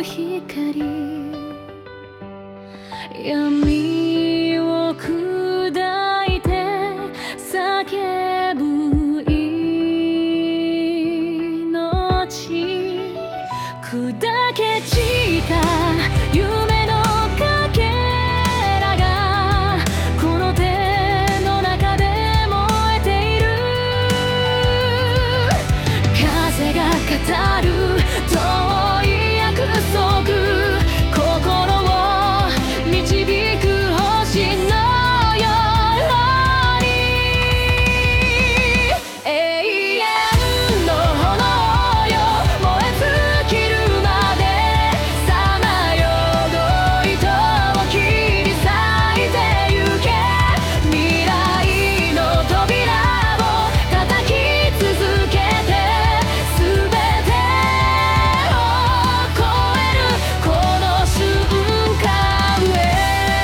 光闇を砕いて叫ぶ命砕け散った夢のかけらがこの手の中で燃えている風が語る遠い約束心を導く星のように永遠の炎よ燃え尽きるまでさまよう糸を切り裂いてゆけ未来の扉を叩き続けて全てを超えるこの瞬間へ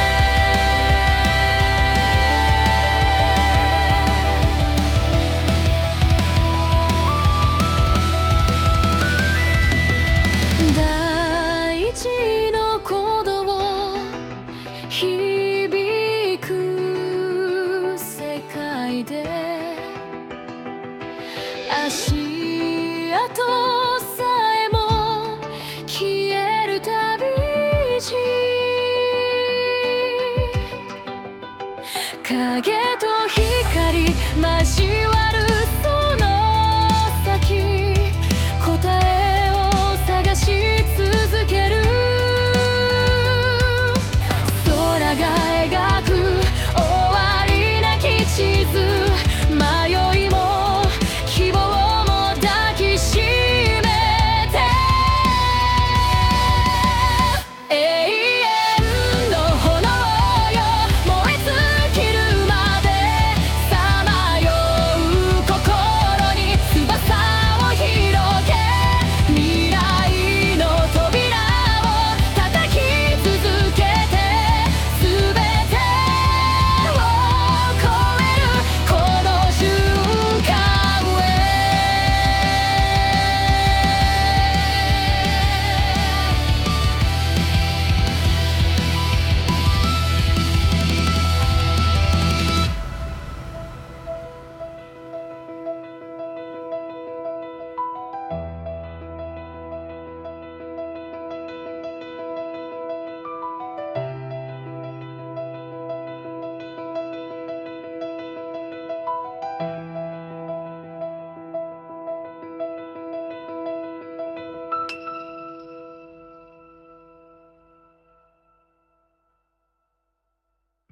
大地の鼓動響く世界で足跡さえも消えるたびに影と光交わ